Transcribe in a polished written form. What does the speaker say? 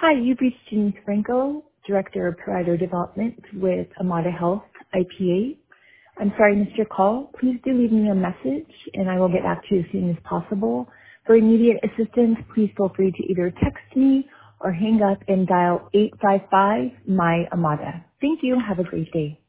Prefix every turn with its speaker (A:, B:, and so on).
A: Hi, you've reached Denise Franco, Director of Provider Development with Amada Health, IPA. I'm sorry I missed your call. Please do leave me a message and I will get back to you as soon as possible. For immediate assistance, please feel free to either text me or hang up and dial 855 my Amada. Thank you. Have a great day.